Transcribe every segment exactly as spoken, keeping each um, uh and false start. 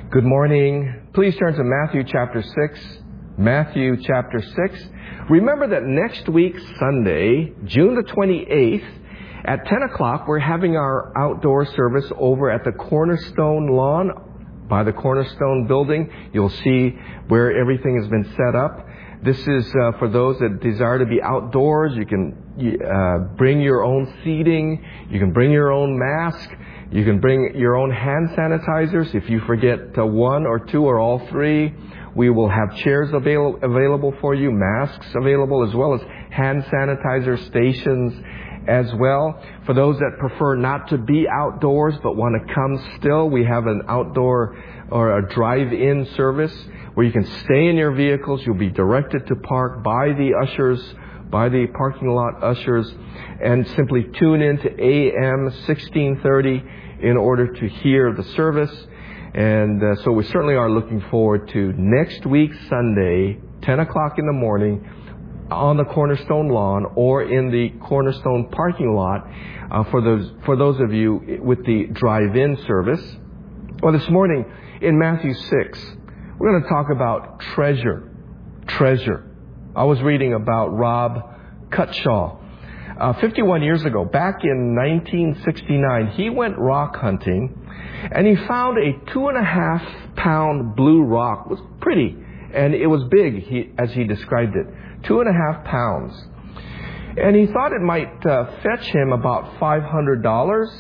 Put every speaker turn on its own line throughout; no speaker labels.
Good morning. Please turn to Matthew chapter six. Matthew chapter six. Remember that next week, Sunday, June the twenty-eighth, at ten o'clock, we're having our outdoor service over at the Cornerstone Lawn by the Cornerstone building. You'll see where everything has been set up. This is uh, for those that desire to be outdoors. You can uh, bring your own seating. You can bring your own mask. You can bring your own hand sanitizers. If you forget uh, one or two or all three, we will have chairs avail- available for you, masks available, as well as hand sanitizer stations as well. For those that prefer not to be outdoors but want to come still, we have an outdoor or a drive-in service where you can stay in your vehicles. You'll be directed to park by the ushers, by the parking lot ushers, and simply tune in to A M sixteen thirty in order to hear the service. And uh, so we certainly are looking forward to next week, Sunday, ten o'clock in the morning, on the Cornerstone Lawn or in the Cornerstone parking lot uh, for those for those of you with the drive-in service. Well, this morning in Matthew six, we're going to talk about treasure. Treasure. I was reading about Rob Cutshaw. Uh, fifty-one years ago, back in nineteen sixty-nine, he went rock hunting and he found a two and a half pound blue rock. It was pretty and it was big, he, as he described it. Two and a half pounds. And he thought it might uh, fetch him about five hundred dollars,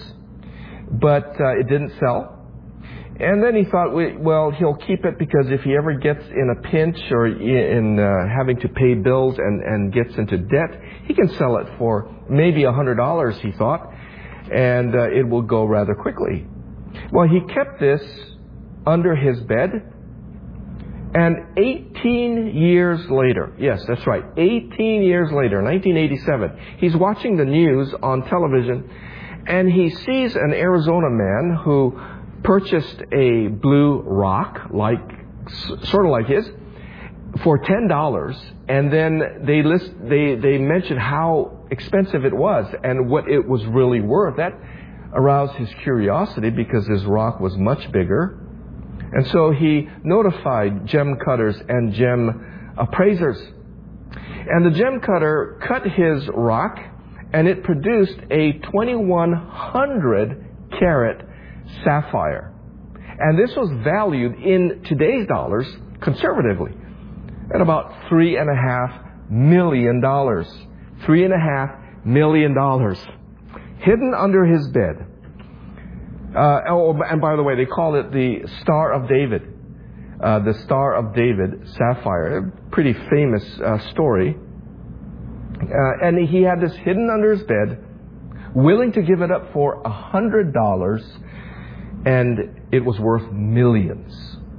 but uh, it didn't sell. And then he thought, well, he'll keep it because if he ever gets in a pinch or in uh, having to pay bills and, and gets into debt, he can sell it for maybe one hundred dollars, he thought, and uh, it will go rather quickly. Well, he kept this under his bed, and eighteen years later, yes, that's right, eighteen years later, nineteen eighty-seven, he's watching the news on television, and he sees an Arizona man who purchased a blue rock, like sort of like his, for ten dollars, and then they list they they mentioned how expensive it was and what it was really worth. That aroused his curiosity because his rock was much bigger, and so he notified gem cutters and gem appraisers. And the gem cutter cut his rock, and it produced a twenty-one hundred carat sapphire. And this was valued in today's dollars, conservatively, at about three and a half million dollars. Three and a half million dollars. Hidden under his bed. Uh, oh, and by the way, they call it the Star of David. Uh, the Star of David sapphire. A pretty famous uh, story. Uh, and he had this hidden under his bed, willing to give it up for a hundred dollars. And it was worth millions.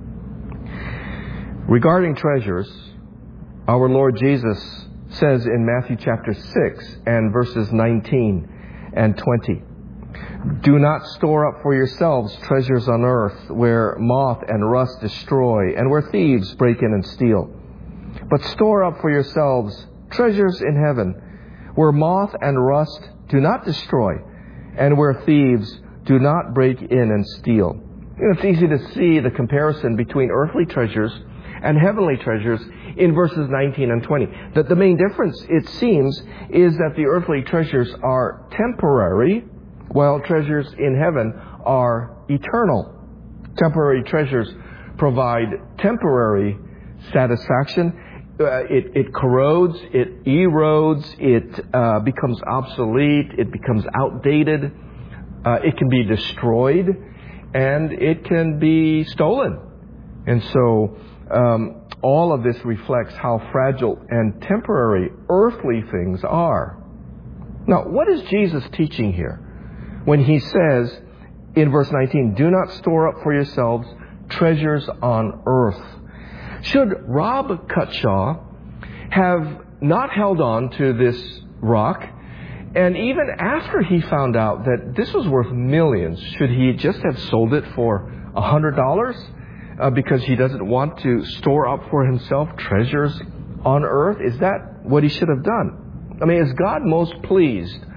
Regarding treasures, our Lord Jesus says in Matthew chapter six and verses nineteen and twenty, "Do not store up for yourselves treasures on earth where moth and rust destroy and where thieves break in and steal. But store up for yourselves treasures in heaven where moth and rust do not destroy and where thieves do not break in and steal." You know, it's easy to see the comparison between earthly treasures and heavenly treasures in verses nineteen and twenty. That the main difference, it seems, is that the earthly treasures are temporary, while treasures in heaven are eternal. Temporary treasures provide temporary satisfaction. Uh, it, it corrodes, it erodes, it uh, becomes obsolete, it becomes outdated. Uh, it can be destroyed, and it can be stolen. And so um, all of this reflects how fragile and temporary earthly things are. Now, what is Jesus teaching here when he says in verse nineteen, "Do not store up for yourselves treasures on earth"? Should Rob Cutshaw have not held on to this rock? And even after he found out that this was worth millions, should he just have sold it for a hundred dollars uh, because he doesn't want to store up for himself treasures on earth? Is that what he should have done? I mean, is God most pleased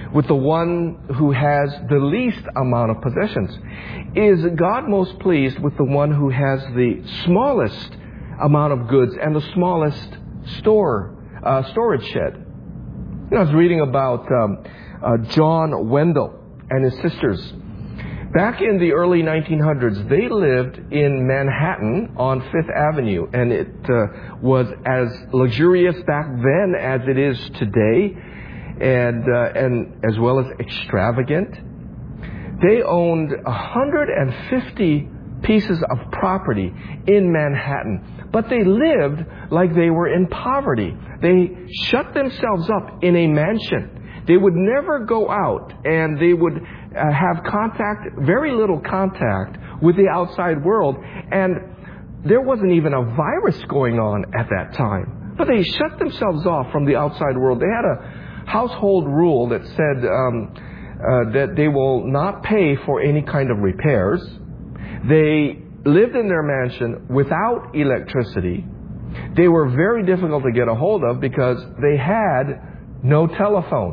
with the one who has the least amount of possessions? Is God most pleased with the one who has the smallest amount of goods and the smallest store uh, storage shed? You know, I was reading about um, uh, John Wendell and his sisters. Back in the early nineteen hundreds, they lived in Manhattan on Fifth Avenue, and it uh, was as luxurious back then as it is today, and uh, and as well as extravagant. They owned one hundred fifty pieces of property in Manhattan, but they lived like they were in poverty. They shut themselves up in a mansion. They would never go out, and they would Uh, have contact, very little contact with the outside world. And there wasn't even a virus going on at that time. But they shut themselves off from the outside world. They had a household rule that said um, uh, that they will not pay for any kind of repairs. They lived in their mansion without electricity. They were very difficult to get a hold of because they had no telephone.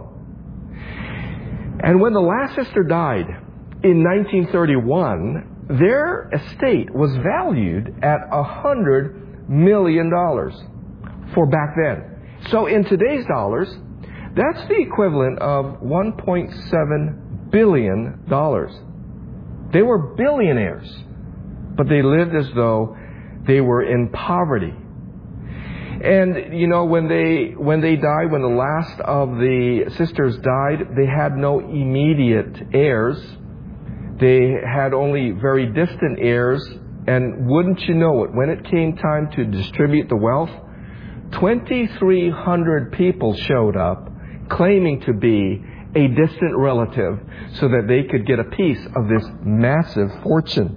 And when the last sister died in nineteen thirty-one, their estate was valued at one hundred million dollars for back then. So in today's dollars, that's the equivalent of one point seven billion dollars. They were billionaires, but they lived as though they were in poverty. And, you know, when they when they died, when the last of the sisters died, they had no immediate heirs. They had only very distant heirs. And wouldn't you know it, when it came time to distribute the wealth, twenty-three hundred people showed up claiming to be a distant relative so that they could get a piece of this massive fortune.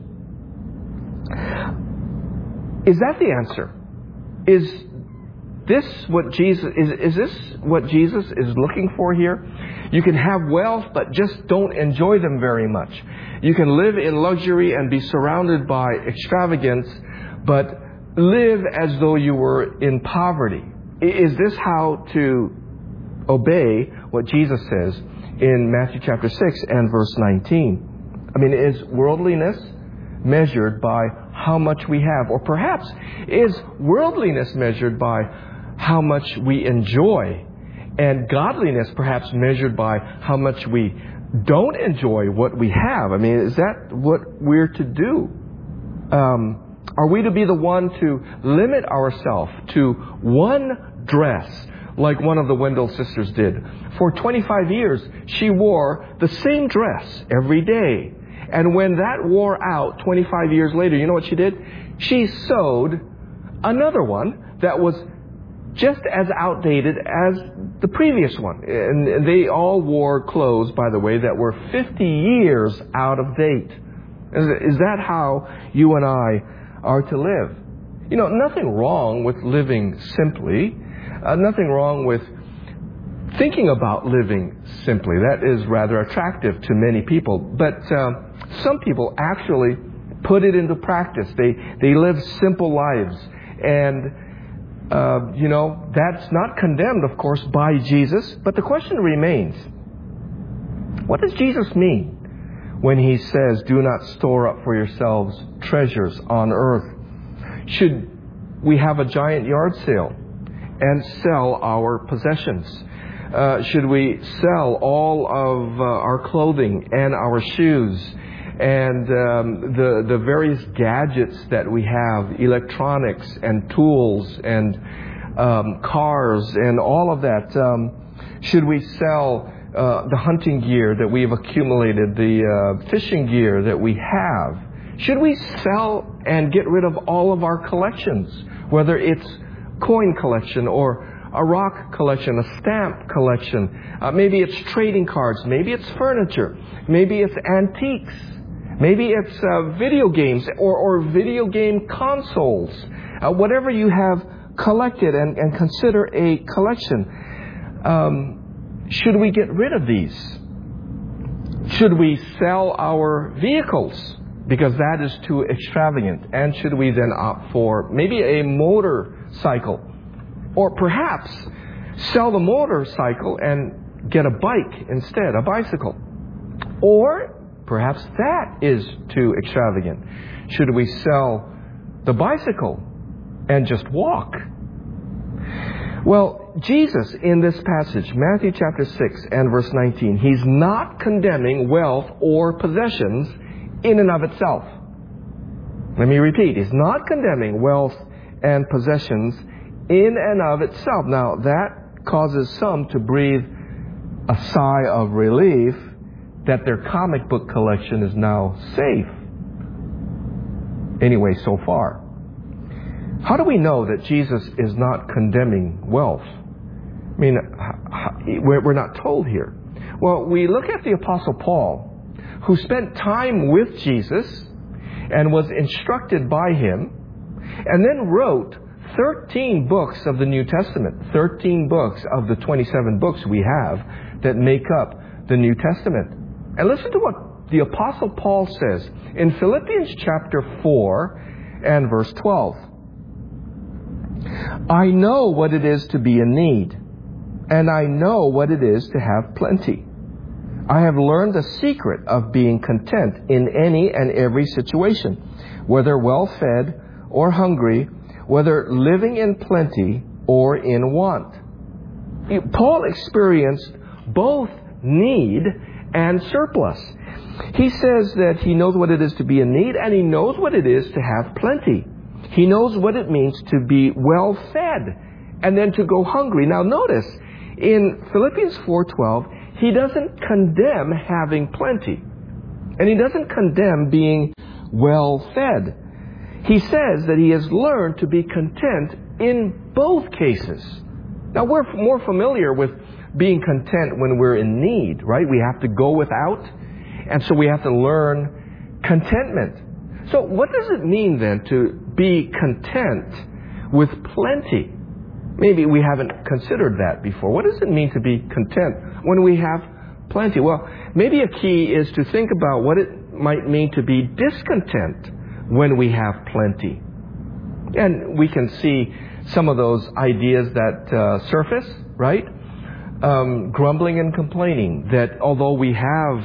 Is that the answer? Is This what Jesus is is this what Jesus is looking for here? You can have wealth but just don't enjoy them very much. You can live in luxury and be surrounded by extravagance but live as though you were in poverty. Is this how to obey what Jesus says in Matthew chapter six and verse nineteen? I mean, is worldliness measured by how much we have? Or perhaps is worldliness measured by how much we enjoy, and godliness perhaps measured by how much we don't enjoy what we have? I mean, is that what we're to do? Um, are we to be the one to limit ourselves to one dress like one of the Wendell sisters did? For twenty-five years, she wore the same dress every day. And when that wore out twenty-five years later, you know what she did? She sewed another one that was just as outdated as the previous one. And they all wore clothes, by the way, that were fifty years out of date. Is that how you and I are to live? You know, nothing wrong with living simply. Uh, nothing wrong with thinking about living simply. That is rather attractive to many people. But uh, some people actually put it into practice. They, they live simple lives. And Uh, you know, that's not condemned, of course, by Jesus. But the question remains, what does Jesus mean when He says, do not store up for yourselves treasures on earth? Should we have a giant yard sale and sell our possessions? Uh, should we sell all of uh, our clothing and our shoes and um, the the various gadgets that we have, electronics and tools and um, cars and all of that? Um, should we sell uh, the hunting gear that we've accumulated, the uh, fishing gear that we have? Should we sell and get rid of all of our collections, whether it's coin collection or a rock collection, a stamp collection? Uh, maybe it's trading cards. Maybe it's furniture. Maybe it's antiques. Maybe it's uh, video games or, or video game consoles. Uh, whatever you have collected and, and consider a collection. Um, should we get rid of these? Should we sell our vehicles because that is too extravagant? And should we then opt for maybe a motorcycle? Or perhaps sell the motorcycle and get a bike instead, a bicycle? Or perhaps that is too extravagant. Should we sell the bicycle and just walk? Well, Jesus in this passage, Matthew chapter six and verse nineteen, He's not condemning wealth or possessions in and of itself. Let me repeat. He's not condemning wealth and possessions in and of itself. Now, that causes some to breathe a sigh of relief that their comic book collection is now safe. Anyway, so far. How do we know that Jesus is not condemning wealth? I mean, we're not told here. Well, we look at the Apostle Paul, who spent time with Jesus and was instructed by Him, and then wrote thirteen books of the New Testament, thirteen books of the twenty-seven books we have that make up the New Testament. And listen to what the Apostle Paul says in Philippians chapter four and verse twelve. I know what it is to be in need, and I know what it is to have plenty. I have learned the secret of being content in any and every situation, whether well-fed or hungry, whether living in plenty or in want. Paul experienced both need and surplus. He says that he knows what it is to be in need, and he knows what it is to have plenty. He knows what it means to be well-fed and then to go hungry. Now notice, in Philippians four twelve, he doesn't condemn having plenty. And he doesn't condemn being well-fed. He says that he has learned to be content in both cases. Now we're more familiar with being content when we're in need, right? We have to go without, and so we have to learn contentment. So what does it mean then to be content with plenty? Maybe we haven't considered that before. What does it mean to be content when we have plenty? Well, maybe a key is to think about what it might mean to be discontent when we have plenty. And we can see some of those ideas that uh, surface, right? Um, grumbling and complaining, that although we have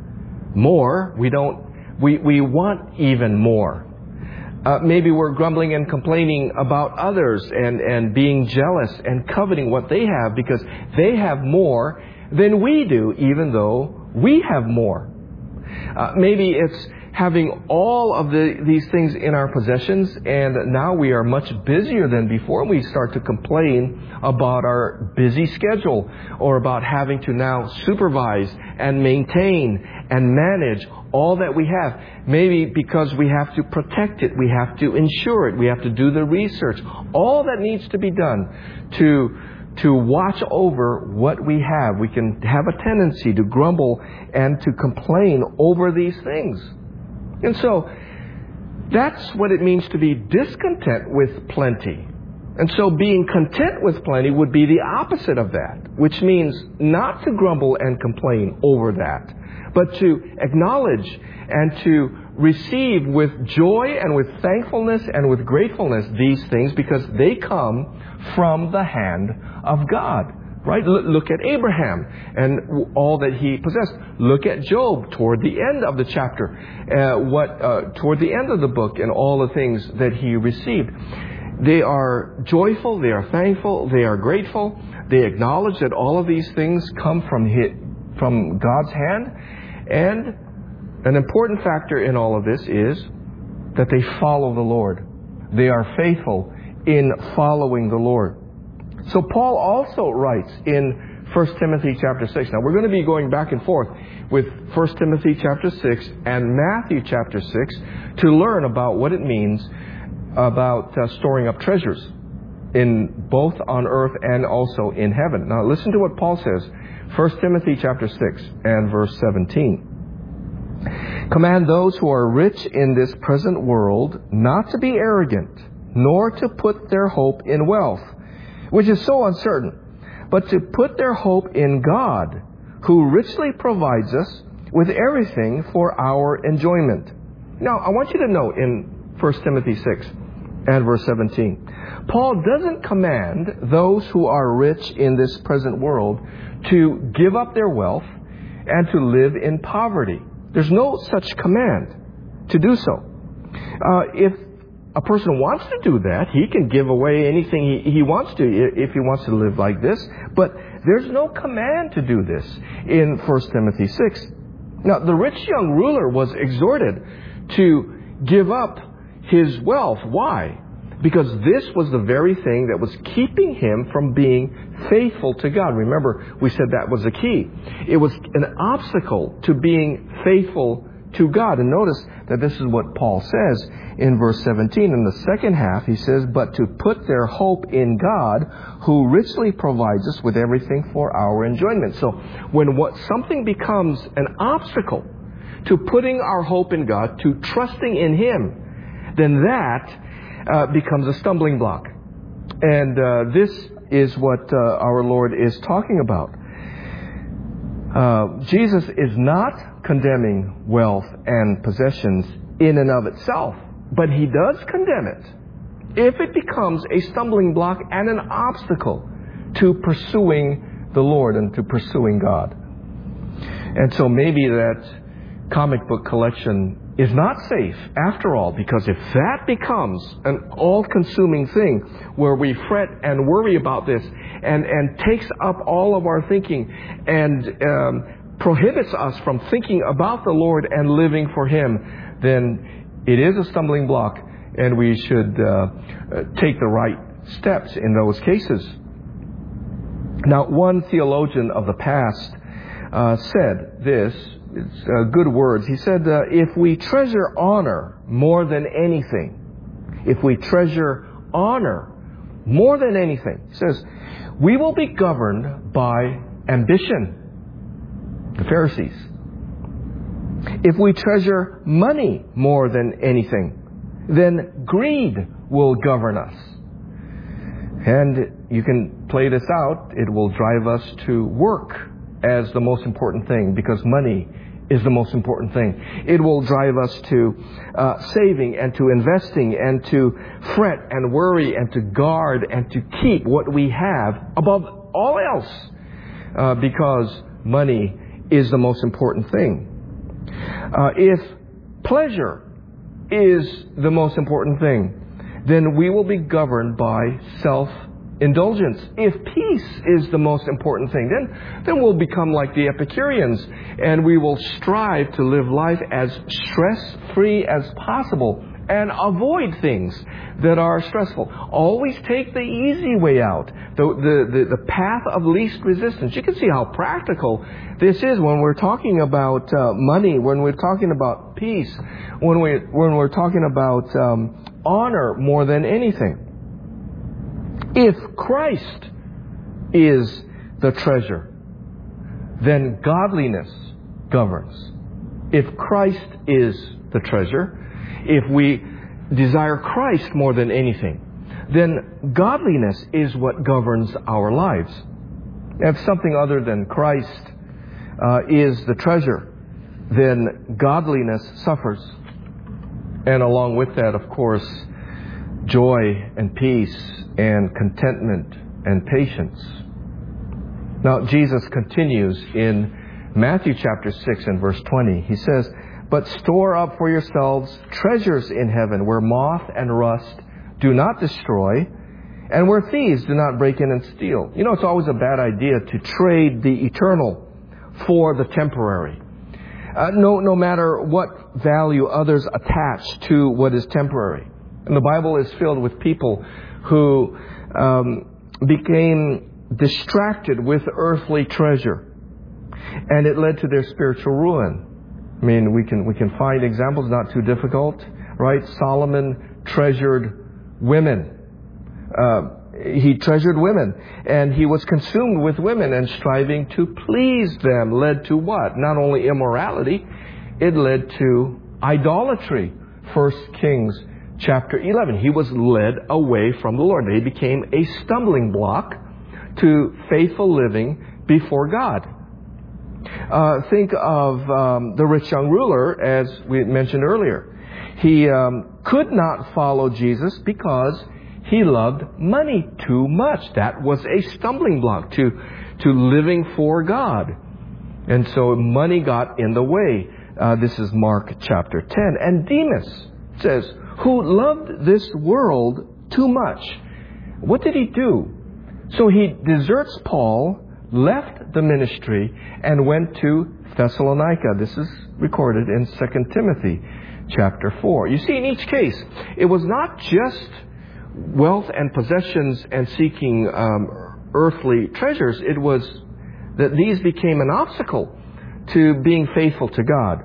more, we don't We, we want even more. Uh, maybe we're grumbling and complaining about others and, and being jealous and coveting what they have because they have more than we do, even though we have more. Uh, maybe it's having all of the, these things in our possessions, and now we are much busier than before. We start to complain about our busy schedule or about having to now supervise and maintain and manage all that we have. Maybe because we have to protect it, we have to insure it, we have to do the research. All that needs to be done to to watch over what we have. We can have a tendency to grumble and to complain over these things. And so that's what it means to be discontent with plenty. And so being content with plenty would be the opposite of that, which means not to grumble and complain over that, but to acknowledge and to receive with joy and with thankfulness and with gratefulness these things, because they come from the hand of God. Right? Look at Abraham and all that he possessed. Look at Job toward the end of the chapter, uh, what uh, toward the end of the book, and all the things that he received. They are joyful, they are thankful, they are grateful. They acknowledge that all of these things come from his, from God's hand. And an important factor in all of this is that they follow the Lord. They are faithful in following the Lord. So Paul also writes in First Timothy chapter six. Now we're going to be going back and forth with First Timothy chapter six and Matthew chapter six to learn about what it means about uh, storing up treasures in both on earth and also in heaven. Now listen to what Paul says. First Timothy chapter six and verse seventeen. Command those who are rich in this present world not to be arrogant, nor to put their hope in wealth, which is so uncertain, but to put their hope in God, who richly provides us with everything for our enjoyment. Now, I want you to note in First Timothy six and verse seventeen. Paul doesn't command those who are rich in this present world to give up their wealth and to live in poverty. There's no such command to do so. Uh, if a person wants to do that, he can give away anything he, he wants to if he wants to live like this. But there's no command to do this in First Timothy six. Now, the rich young ruler was exhorted to give up his wealth. Why? Because this was the very thing that was keeping him from being faithful to God. Remember, we said that was the key. It was an obstacle to being faithful to God. And notice that this is what Paul says in verse seventeen. In the second half, he says, but to put their hope in God, who richly provides us with everything for our enjoyment. So when what something becomes an obstacle to putting our hope in God, to trusting in Him, then that uh, becomes a stumbling block. And uh, this is what uh, our Lord is talking about. Uh, Jesus is not condemning wealth and possessions in and of itself, but He does condemn it if it becomes a stumbling block and an obstacle to pursuing the Lord and to pursuing God. And so maybe that comic book collection is not safe after all, because if that becomes an all-consuming thing where we fret and worry about this and, and takes up all of our thinking and um, prohibits us from thinking about the Lord and living for Him, then it is a stumbling block, and we should uh, take the right steps in those cases. Now, one theologian of the past uh, said this. It's uh, good words. He said, uh, if we treasure honor more than anything, if we treasure honor more than anything, he says, we will be governed by ambition, the Pharisees. If we treasure money more than anything, then greed will govern us. And you can play this out. It will drive us to work as the most important thing, because money is the most important thing. It will drive us to uh, saving and to investing and to fret and worry and to guard and to keep what we have above all else, uh, because money is the most important thing. Uh, if pleasure is the most important thing, then we will be governed by self-indulgence. If peace is the most important thing, then, then we'll become like the Epicureans, and we will strive to live life as stress-free as possible and avoid things that are stressful. Always take the easy way out, the, the, the, the path of least resistance. You can see how practical this is when we're talking about uh, money, when we're talking about peace, when, we, when we're talking about um, honor more than anything. If Christ is the treasure, then godliness governs. If Christ is the treasure, if we desire Christ more than anything, then godliness is what governs our lives. If something other than Christ uh, is the treasure, then godliness suffers. And along with that, of course, joy and peace and contentment and patience. Now, Jesus continues in Matthew chapter six and verse twenty. He says, but store up for yourselves treasures in heaven, where moth and rust do not destroy, and where thieves do not break in and steal. You know, it's always a bad idea to trade the eternal for the temporary. Uh, no, no matter what value others attach to what is temporary. And the Bible is filled with people who um, became distracted with earthly treasure, and it led to their spiritual ruin. I mean, we can we can find examples, not too difficult, right? Solomon treasured women. Uh, he treasured women, and he was consumed with women, and striving to please them led to what? Not only immorality, it led to idolatry. First Kings chapter eleven. He was led away from the Lord. He became a stumbling block to faithful living before God. Uh, think of um, the rich young ruler, as we mentioned earlier. He um, could not follow Jesus because he loved money too much. That was a stumbling block to, to living for God. And so money got in the way. Uh, this is Mark chapter ten. And Demas says, who loved this world too much. What did he do? So he deserts Paul, left the ministry, and went to Thessalonica. This is recorded in Second Timothy chapter four. You see, in each case, it was not just wealth and possessions and seeking um, earthly treasures. It was that these became an obstacle to being faithful to God.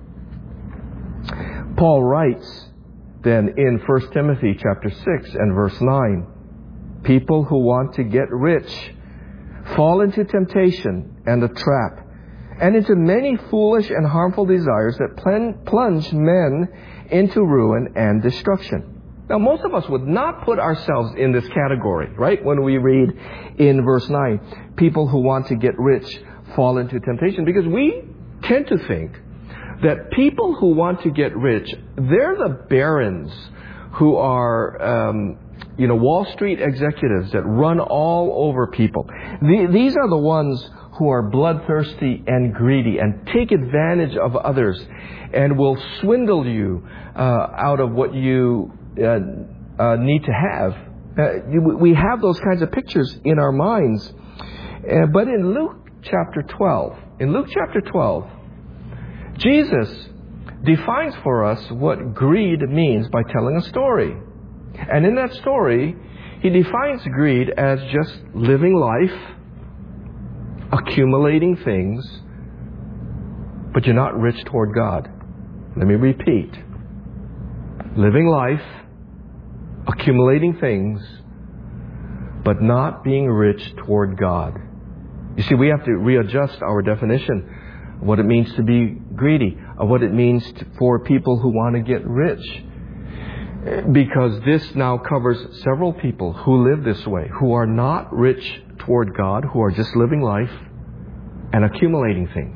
Paul writes then in First Timothy chapter six and verse nine, people who want to get rich fall into temptation and a trap, and into many foolish and harmful desires that plunge men into ruin and destruction. Now, most of us would not put ourselves in this category, right? When we read in verse nine, people who want to get rich fall into temptation, because we tend to think that people who want to get rich, they're the barons who are, um, you know, Wall Street executives that run all over people. The, these are the ones who are bloodthirsty and greedy and take advantage of others and will swindle you uh, out of what you uh, uh, need to have. Uh, you, we have those kinds of pictures in our minds. Uh, but in Luke chapter twelve, in Luke chapter twelve, Jesus defines for us what greed means by telling a story. And in that story, he defines greed as just living life, accumulating things, but you're not rich toward God. Let me repeat. Living life, accumulating things, but not being rich toward God. You see, we have to readjust our definition of what it means to be greedy, of what it means to, for people who want to get rich. Because this now covers several people who live this way, who are not rich toward God, who are just living life and accumulating things.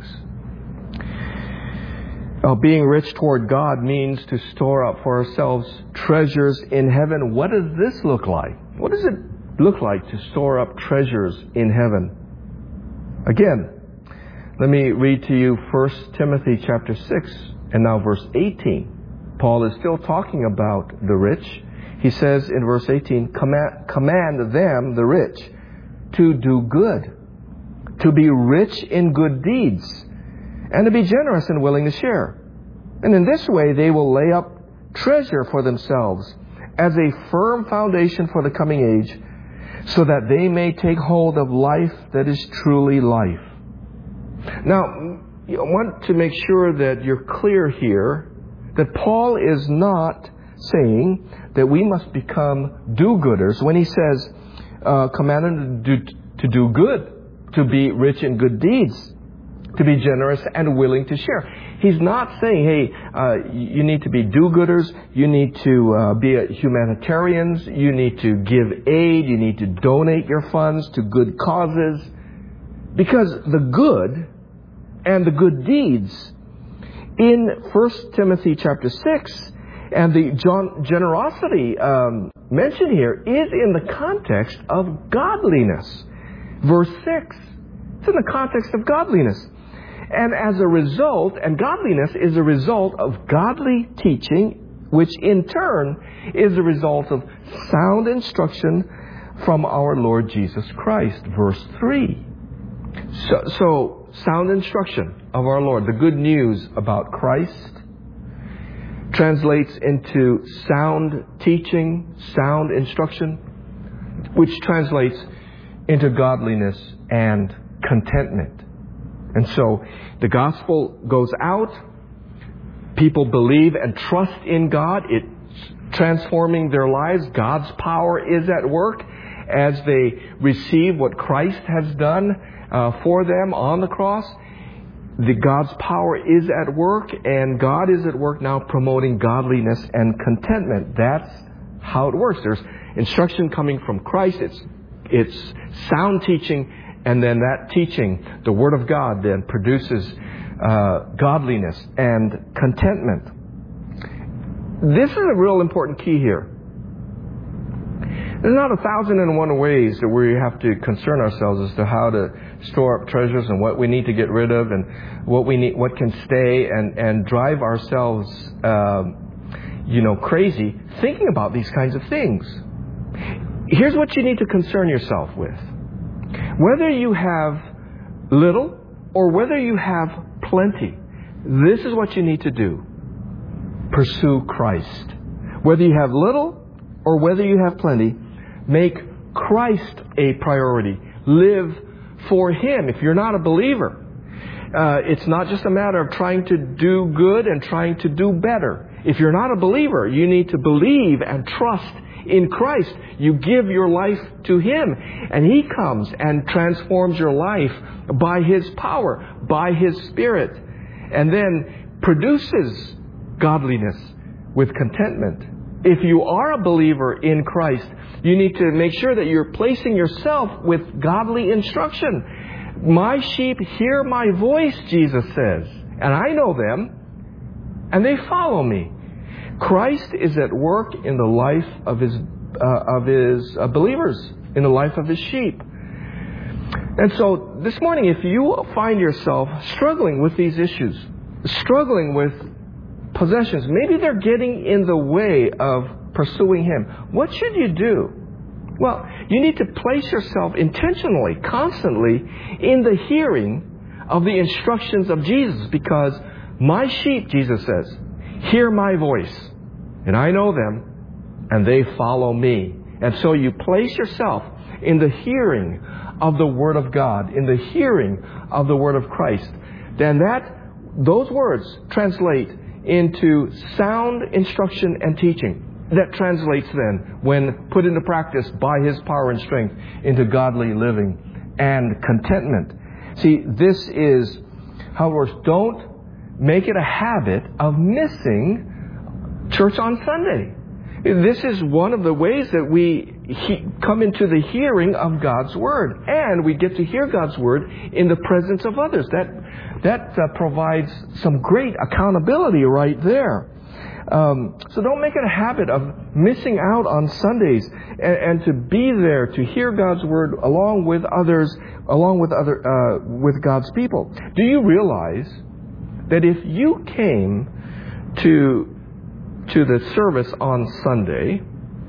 Uh, being rich toward God means to store up for ourselves treasures in heaven. What does this look like? What does it look like to store up treasures in heaven? Again, let me read to you First Timothy chapter six and now verse eighteen. Paul is still talking about the rich. He says in verse eighteen, command, command them, the rich, to do good, to be rich in good deeds, and to be generous and willing to share. And in this way they will lay up treasure for themselves as a firm foundation for the coming age, so that they may take hold of life that is truly life. Now, you want to make sure that you're clear here that Paul is not saying that we must become do-gooders when he says, uh, command them to do, to do good, to be rich in good deeds, to be generous and willing to share. He's not saying, hey, uh, you need to be do-gooders, you need to uh, be humanitarians, you need to give aid, you need to donate your funds to good causes. Because the good and the good deeds in First Timothy chapter six, and the generosity um, mentioned here is in the context of godliness. Verse six, it's in the context of godliness. And as a result, and godliness is a result of godly teaching, which in turn is a result of sound instruction from our Lord Jesus Christ. Verse three. So, so sound instruction of our Lord, the good news about Christ, translates into sound teaching, sound instruction, which translates into godliness and contentment. And so the gospel goes out, people believe and trust in God, it's transforming their lives, God's power is at work as they receive what Christ has done uh, for them on the cross. The God's power is at work, and God is at work now promoting godliness and contentment. That's how it works. There's instruction coming from Christ. It's it's sound teaching, and then that teaching, the Word of God, then produces uh, godliness and contentment. this is a real important key here. There's not a thousand and one ways that we have to concern ourselves as to how to store up treasures and what we need to get rid of and what we need, what can stay, and, and drive ourselves, uh, you know, crazy thinking about these kinds of things. Here's what you need to concern yourself with. Whether you have little or whether you have plenty, this is what you need to do. Pursue Christ. Whether you have little or whether you have plenty, make Christ a priority. Live for Him. If you're not a believer, uh, it's not just a matter of trying to do good and trying to do better. If you're not a believer, you need to believe and trust in Christ. You give your life to Him, and He comes and transforms your life by His power, by His Spirit, and then produces godliness with contentment. If you are a believer in Christ, you need to make sure that you're placing yourself with godly instruction. My sheep hear my voice, Jesus says, and I know them, and they follow me. Christ is at work in the life of His uh, of His uh, believers, in the life of His sheep. And so this morning, if you find yourself struggling with these issues, struggling with possessions, maybe they're getting in the way of pursuing Him, what should you do? Well, you need to place yourself intentionally, constantly, in the hearing of the instructions of Jesus, because my sheep, Jesus says, hear my voice, and I know them, and they follow me. And so you place yourself in the hearing of the Word of God, in the hearing of the Word of Christ. Then that, those words translate into sound instruction and teaching. That translates then, when put into practice by His power and strength, into godly living and contentment. See, this is how it works. Don't make it a habit of missing church on Sunday. This is one of the ways that we he, come into the hearing of God's Word. And we get to hear God's Word in the presence of others. That that uh, provides some great accountability right there. Um, so don't make it a habit of missing out on Sundays, and, and to be there to hear God's Word along with others, along with other uh, with God's people. Do you realize that if you came to to the service on Sunday,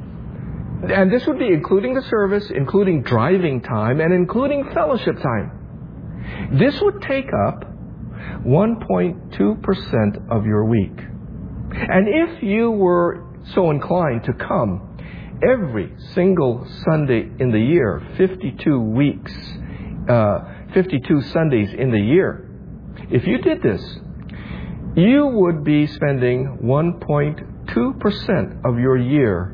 and this would be including the service, including driving time, and including fellowship time, this would take up one point two percent of your week. And if you were so inclined to come every single Sunday in the year, fifty-two weeks, uh, fifty-two Sundays in the year, if you did this, you would be spending one point two percent of your year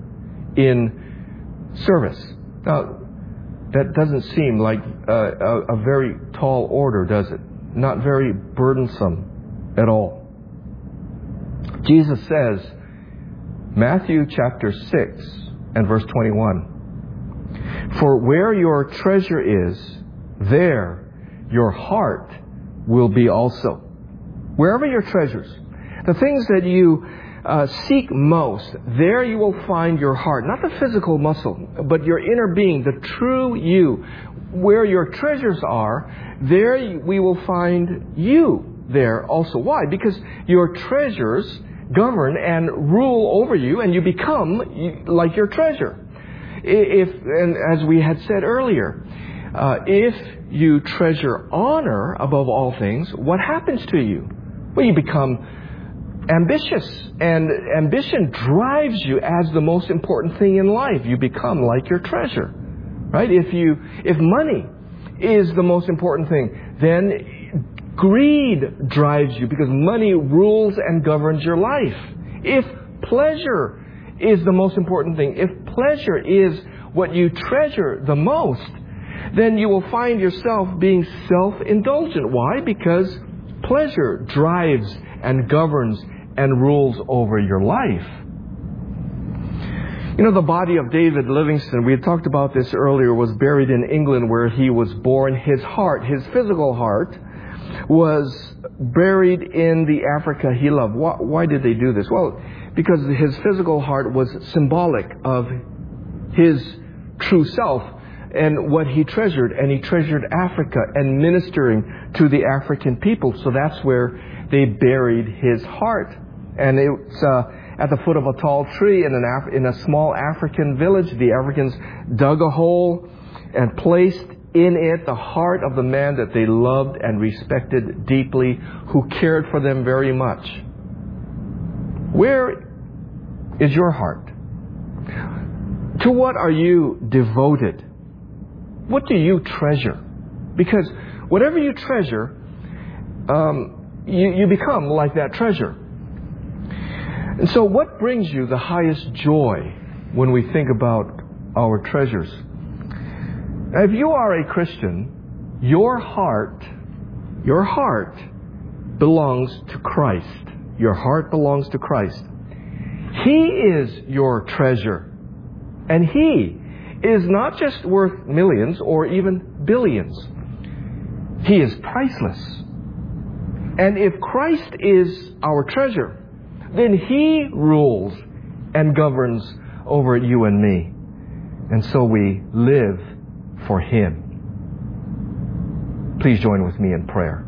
in service. Now, that doesn't seem like a, a, a very tall order, does it? Not very burdensome at all. Jesus says, Matthew chapter six and verse twenty-one, "For where your treasure is, there your heart will be also." Wherever your treasures, the things that you uh, seek most, there you will find your heart. Not the physical muscle, but your inner being, the true you. Where your treasures are, there we will find you there also. Why? Because your treasures govern and rule over you, and you become like your treasure. If, and as we had said earlier, uh, if you treasure honor above all things, what happens to you? Well, you become ambitious, and ambition drives you as the most important thing in life. You become like your treasure, right? If you, if money is the most important thing, then greed drives you, because money rules and governs your life. If pleasure is the most important thing, if pleasure is what you treasure the most, then you will find yourself being self-indulgent. Why? Because pleasure drives and governs and rules over your life. You know, the body of David Livingstone, we had talked about this earlier, was buried in England where he was born. His heart, his physical heart, was buried in the Africa he loved. Why, why did they do this? Well, because his physical heart was symbolic of his true self and what he treasured. And he treasured Africa and ministering to the African people. So that's where they buried his heart. And it's uh, at the foot of a tall tree in, an Af- in a small African village. The Africans dug a hole and placed in it the heart of the man that they loved and respected deeply, who cared for them very much. Where is your heart? To what are you devoted? What do you treasure? Because whatever you treasure, um, you, you become like that treasure. And so what brings you the highest joy when we think about our treasures? Now, if you are a Christian, your heart, your heart belongs to Christ. Your heart belongs to Christ. He is your treasure. And He is not just worth millions or even billions. He is priceless. And if Christ is our treasure, then He rules and governs over you and me. And so we live for Him. Please join with me in prayer.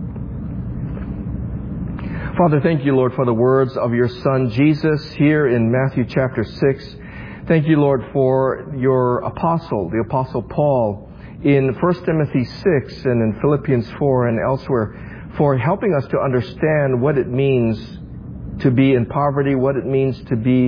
Father, thank you, Lord, for the words of your Son Jesus here in Matthew chapter six. Thank you, Lord, for your apostle, the Apostle Paul, in First Timothy six and in Philippians four and elsewhere, for helping us to understand what it means to be in poverty, what it means to be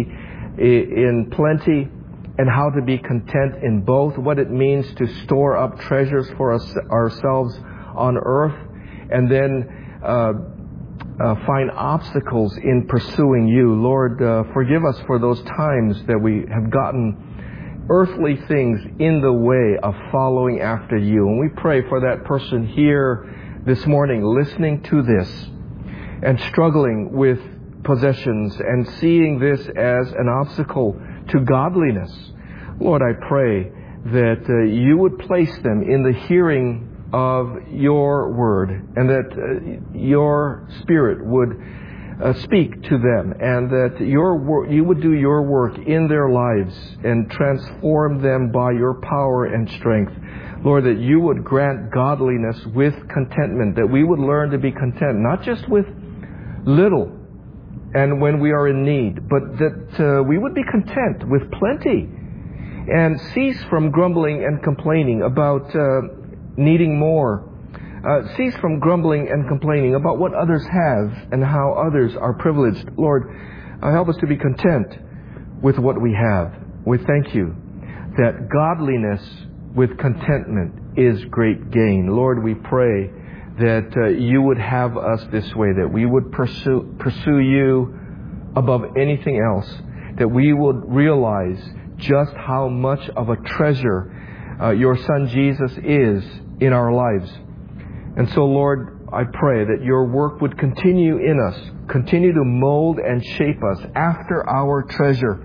in plenty, and how to be content in both, what it means to store up treasures for us, ourselves on earth, and then uh, uh, find obstacles in pursuing you. Lord, uh, forgive us for those times that we have gotten earthly things in the way of following after you. And we pray for that person here this morning listening to this and struggling with possessions and seeing this as an obstacle to godliness. Lord, I pray that uh, you would place them in the hearing of your word, and that uh, your Spirit would uh, speak to them, and that your wor- you would do your work in their lives and transform them by your power and strength. Lord, that you would grant godliness with contentment, that we would learn to be content, not just with little and when we are in need, but that uh, we would be content with plenty and cease from grumbling and complaining about uh, needing more. Uh, cease from grumbling and complaining about what others have and how others are privileged. Lord, uh, help us to be content with what we have. We thank you that godliness with contentment is great gain. Lord, we pray that uh, you would have us this way, that we would pursue, pursue you above anything else, that we would realize just how much of a treasure uh, your Son Jesus is in our lives. And so, Lord, I pray that your work would continue in us, continue to mold and shape us after our treasure,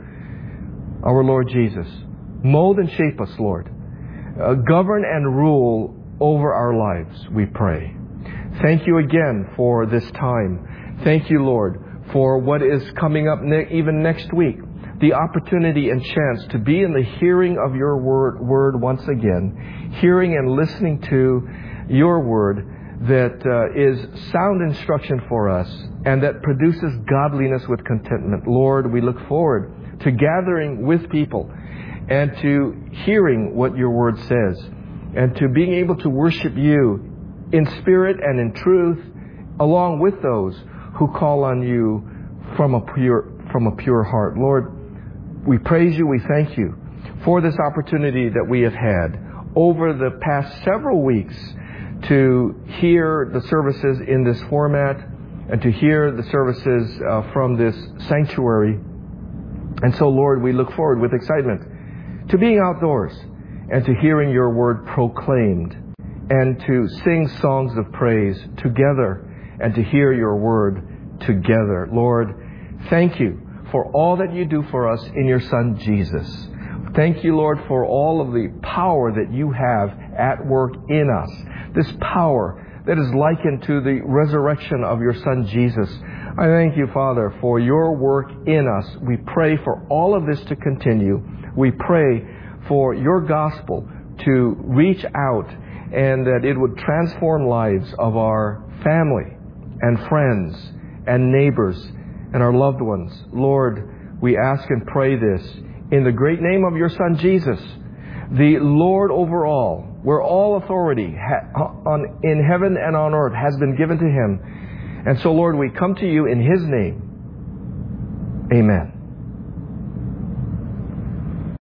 our Lord Jesus. Mold and shape us, Lord. Uh, govern and rule over our lives, we pray. Thank you again for this time. Thank you, Lord, for what is coming up ne- even next week. The opportunity and chance to be in the hearing of your word, word once again. Hearing and listening to your word that uh, is sound instruction for us and that produces godliness with contentment. Lord, we look forward to gathering with people and to hearing what your word says and to being able to worship you in spirit and in truth, along with those who call on you from a pure from a pure heart. Lord, we praise you, we thank you for this opportunity that we have had over the past several weeks to hear the services in this format and to hear the services uh, from this sanctuary. And so, Lord, we look forward with excitement to being outdoors and to hearing your word proclaimed and to sing songs of praise together and to hear your word together. Lord, thank you for all that you do for us in your Son, Jesus. Thank you, Lord, for all of the power that you have at work in us. This power that is likened to the resurrection of your Son, Jesus, I thank you, Father, for your work in us. We pray for all of this to continue. We pray for your gospel to reach out and that it would transform lives of our family and friends and neighbors and our loved ones. Lord, we ask and pray this in the great name of your Son, Jesus, the Lord over all, where all authority ha- on, in heaven and on earth has been given to him. And so, Lord, we come to you in his name. Amen.